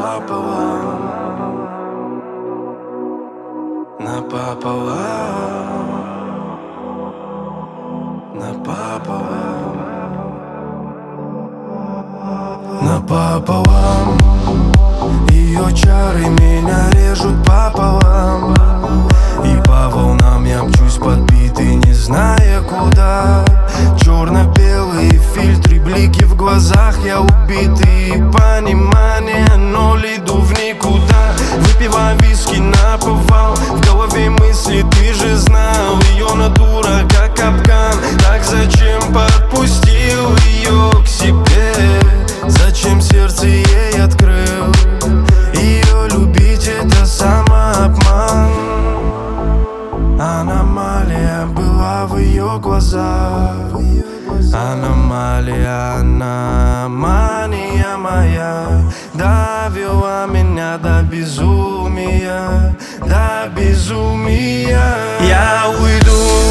напополам, напополам, напополам, напополам. Ее чары меня режут пополам, и по волнам я мчусь подбитый, не зная куда. Черно-белые фильтры, блики в глазах, я убитый. Понимание, ноль, иду в никуда. Выпиваю виски наповал, в голове мысли, ты же знал. Ее натура как капкан, так зачем подпустил ее к себе? Зачем сердце ей открыл? Ее любить — это самообман. Аномалия была в ее глазах. Аномалия, она мания моя, довела меня до безумия, до безумия. Я уйду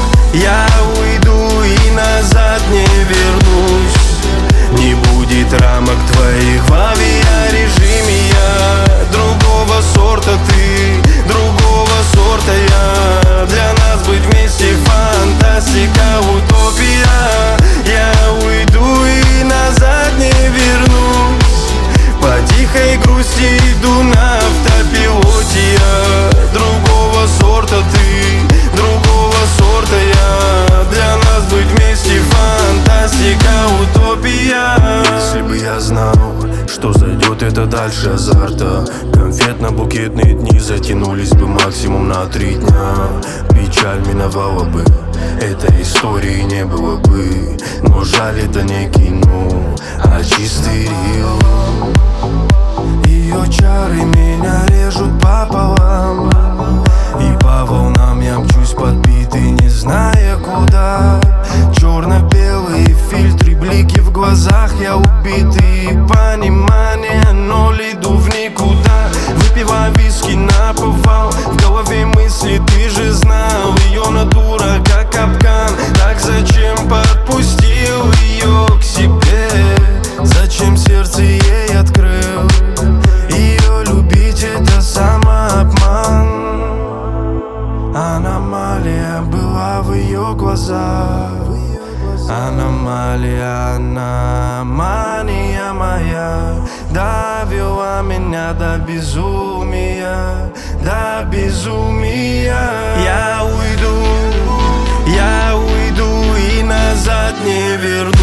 и назад не вернусь. Не будет рамок твоих в авиарежиме. Я другого сорта, ты другого сорта. Я для нас быть вместе фантастика, утопия. Я уйду и назад не вернусь. По тихой грусти иду на автопилоте. Я другого сорта, ты другого сорта. Я для нас быть вместе фантастика, утопия. Если бы я знал, что зайдет это дальше азарта, конфетно-букетные дни затянулись бы максимум на 3 дня. Печаль миновала бы, этой истории не было бы. Но жаль, это не кино, а чистый рил. Ее чары меня режут пополам, и по волнам я мчусь подбитый, не зная куда. Черно-белые фильтры, блики в глазах, я убитый. Понимание, ноль, иду в никуда. Выпиваю виски наповал, в голове мысли, ты же знал. Ее натура как капкан, так зачем подпустил ее к себе? Зачем сердце ей открыл? Ее любить — это самообман. Аномалия была в ее глазах. Аномалия, она мания моя, довела меня до безумия, до безумия. Я уйду и назад не вернусь.